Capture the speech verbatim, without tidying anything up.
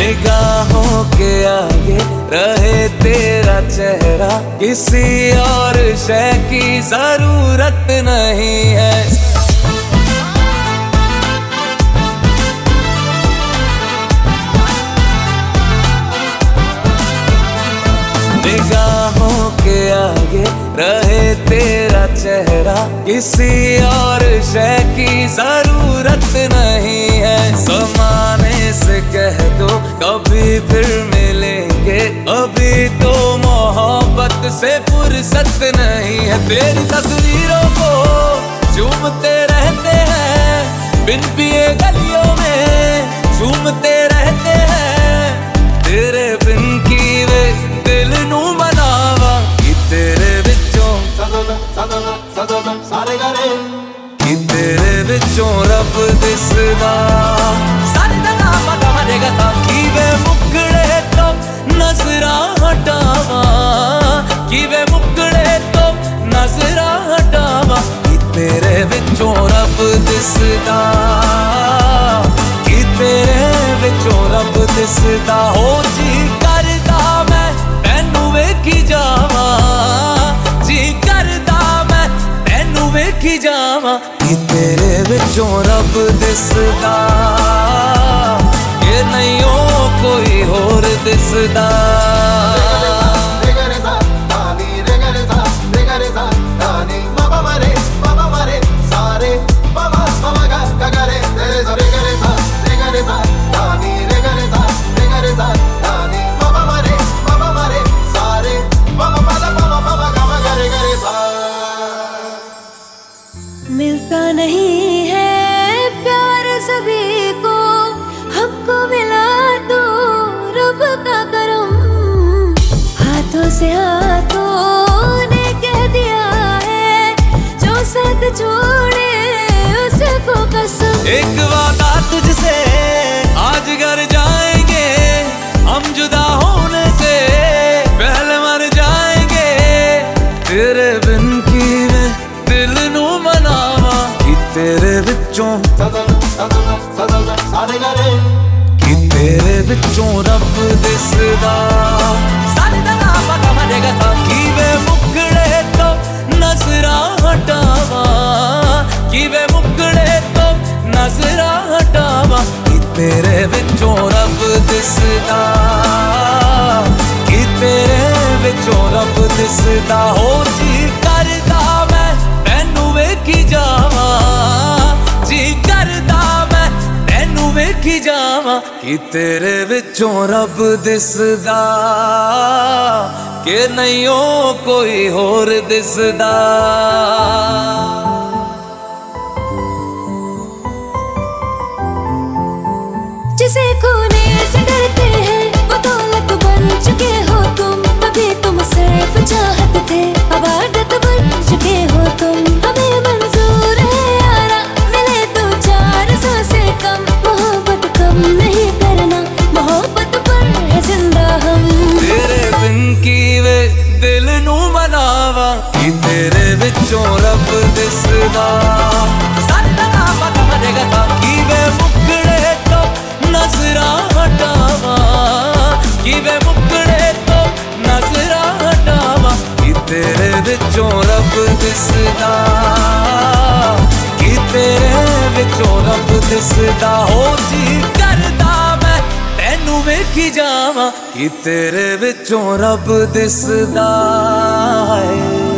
निगाहों के आगे रहे तेरा चेहरा, किसी और शय की जरूरत नहीं है। निगाहों के आगे रहे तेरा चेहरा, किसी और शय की जरूरत नहीं है। ज़माने से कह दो कभी फिर मिलेंगे, अभी तो मोहब्बत से फुर्सत नहीं है। तेरी तस्वीरों को झूमते रहते हैं, बिन पिए गलियों में झूमते रहते हैं। तेरे बिन की वे दिल नू मनावा कि तेरे विचों सारे गरे, कि तेरे विचों रब दिसदा सारे दा पता मरेगा था। कि वे मुकड़े तो नजरा हटावा, कि वे मुकड़े तो नजरा हटावा, कि तेरे विचों रब दिसदा, कि तेरे विचों रब दिसदा। हो जी करदा मैं तैनू वेखी जावा, जी करदा मैं तैनू वेखी जावा, कि तेरे विचों रब दिसदा, कि नहीं ओ कोई होर दिसदा। मिलता नहीं है प्यार सभी को, हमको मिला तो रब का करम। हाथों से हाथों ने कह दिया है, जो साथ छोड़े उसको कसम। एक वादा तुझसे आज घर जाएंगे, हम जुदा होने से पहले मर जाएंगे। तेरे बिन की मैं दिल नू मनावा, कि तेरे विचों सारे गरे, कि तेरे विचों रब दिसदा सारे दा पता मरेगा था। कि वे मुकड़े तो नजरा हटावा, कि वे मुकड़े तो नजरा हटावा, कि तेरे विचों रब दिसदा, कि तेरे विचों रब दिसदा। हो जी करदा मैं तैनू वेखी जावा, जी करदा मैं तैनू वेखी जावा, कि तेरे विचों रब दिसदा, कि नहीं ओ कोई होर दिसदा। जिसे खोने से डरते हैं वो दौलत बन चुके हो तुम, अभी तुम सिर्फ चाहत थे अब आदत बन चुके हो तुम। हमें मंजूर है यारा मिले दो चार सौ से कम, मोहब्बत कम नहीं करना, मोहब्बत पर है जिंदा हम। तेरे बिन की वे दिल नू मनावा, कि तेरे विचों रब दिसदा सारे दा पता मरेगा था। कि वे मुकड़े तो नजरा हटावा, कि वे मुकड़े तो नजरा हटावा, कि तेरे विचों रब दिसदा, कि तेरे विचों रब दिसदा। हो जी करदा मैं तैनू वेखी जावा, कि तेरे विचों रब दिसदा है।